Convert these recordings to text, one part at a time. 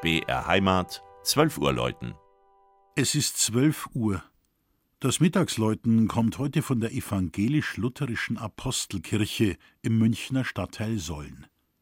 BR Heimat, 12 Uhr läuten. Es ist 12 Uhr. Das Mittagsläuten kommt heute von der evangelisch-lutherischen Apostelkirche im Münchner Stadtteil Solln.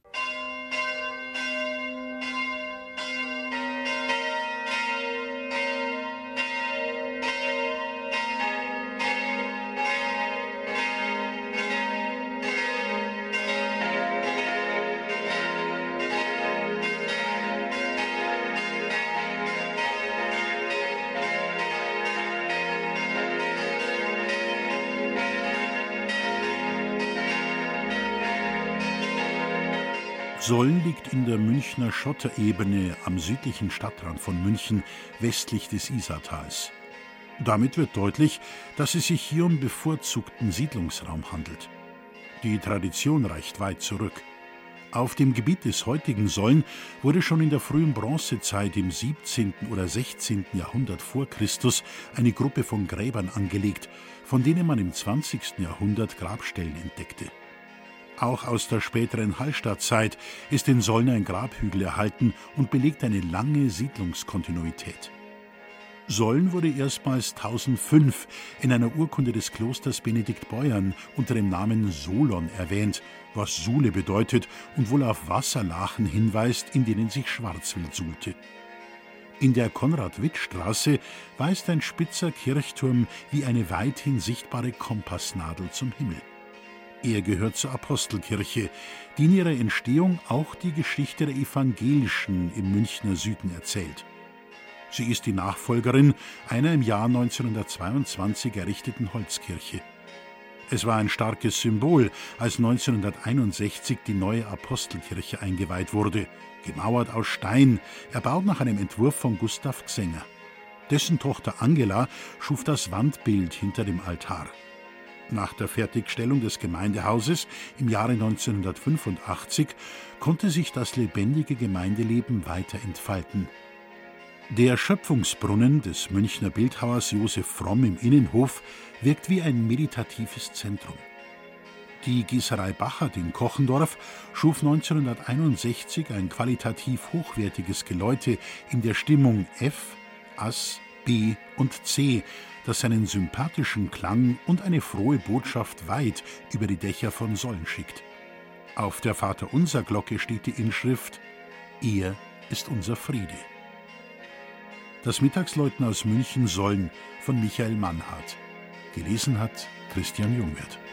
Solln liegt in der Münchner Schotterebene am südlichen Stadtrand von München, westlich des Isartals. Damit wird deutlich, dass es sich hier um bevorzugten Siedlungsraum handelt. Die Tradition reicht weit zurück. Auf dem Gebiet des heutigen Solln wurde schon in der frühen Bronzezeit im 17. oder 16. Jahrhundert vor Christus eine Gruppe von Gräbern angelegt, von denen man im 20. Jahrhundert Grabstellen entdeckte. Auch aus der späteren Hallstattzeit ist in Solln ein Grabhügel erhalten und belegt eine lange Siedlungskontinuität. Solln wurde erstmals 1005 in einer Urkunde des Klosters Benediktbeuern unter dem Namen Solon erwähnt, was Sule bedeutet und wohl auf Wasserlachen hinweist, in denen sich Schwarzwild suhlte. In der Konrad-Witt-Straße weist ein spitzer Kirchturm wie eine weithin sichtbare Kompassnadel zum Himmel. Er gehört zur Apostelkirche, die in ihrer Entstehung auch die Geschichte der Evangelischen im Münchner Süden erzählt. Sie ist die Nachfolgerin einer im Jahr 1922 errichteten Holzkirche. Es war ein starkes Symbol, als 1961 die neue Apostelkirche eingeweiht wurde, gemauert aus Stein, erbaut nach einem Entwurf von Gustav Gsänger. Dessen Tochter Angela schuf das Wandbild hinter dem Altar. Nach der Fertigstellung des Gemeindehauses im Jahre 1985 konnte sich das lebendige Gemeindeleben weiter entfalten. Der Schöpfungsbrunnen des Münchner Bildhauers Josef Fromm im Innenhof wirkt wie ein meditatives Zentrum. Die Gießerei Bachert in Kochendorf schuf 1961 ein qualitativ hochwertiges Geläute in der Stimmung F, As, B und C, das seinen sympathischen Klang und eine frohe Botschaft weit über die Dächer von Solln schickt. Auf der Vaterunser-Glocke steht die Inschrift: Er ist unser Friede. Das Mittagsläuten aus München-Solln von Michael Mannhardt. Gelesen hat Christian Jungwirth.